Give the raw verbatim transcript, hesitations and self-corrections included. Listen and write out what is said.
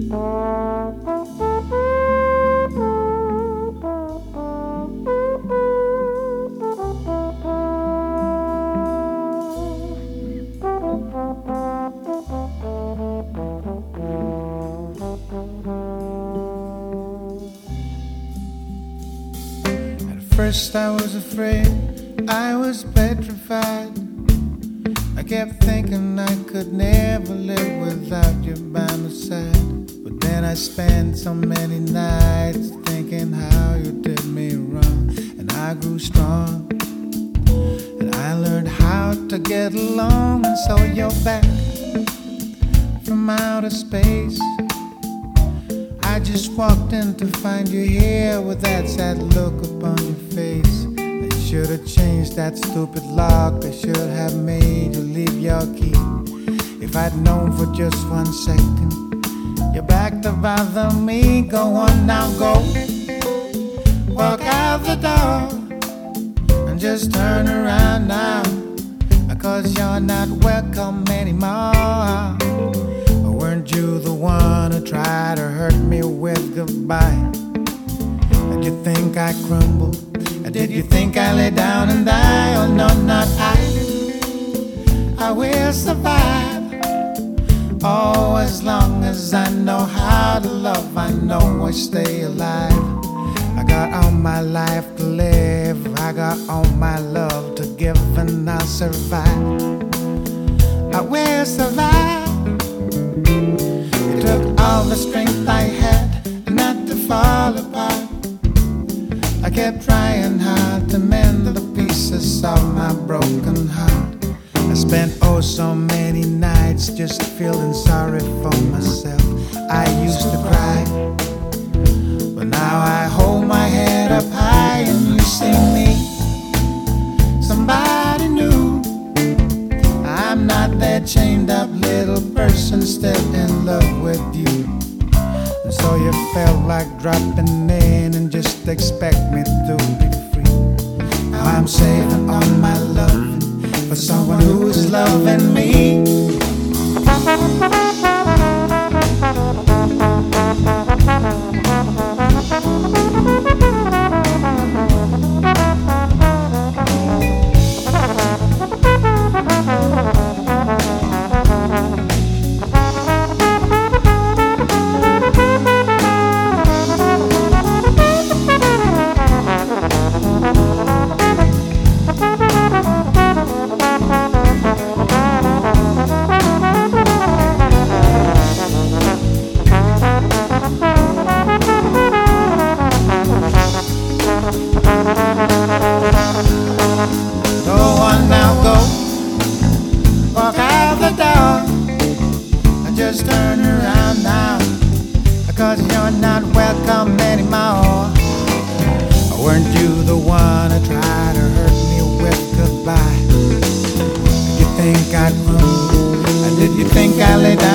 First I was afraid, I was petrified. I kept thinking I could never live without you by my side. But then I spent so many nights thinking how you did me wrong. And I grew strong, and I learned how to get along. And so you're back from outer space. I just walked in to find you here with that sad look upon your face. I should have changed that stupid lock. I should have made you leave your key. If I'd known for just one second you're back to bother me. Go on now, go. Walk out the door and just turn around now, because you're not welcome anymore. Weren't you the one who tried to hurt me with goodbye? Did you think I crumbled? Or did you think I lay down and die? Oh no, not I. I will survive. Oh, as long as I know how to love, I know I stay alive. I got all my life to live, I got all my love to give, and I'll survive. I will survive. It took all the strength I had not to fall apart. I kept trying hard to mend the pieces of my broken heart. I spent oh so many nights just feeling sorry for myself. I used to cry, but now I hold my head up high and you see me, somebody new. I'm not that chained up little person still in love with you. And so you felt like dropping in and just expect me to be free. Now I'm saving all my love for someone who's loving me. Just turn around now, because you're not welcome anymore. Weren't you the one who tried to hurt me with goodbye? Did you think I'd run? Or did you think I lay down?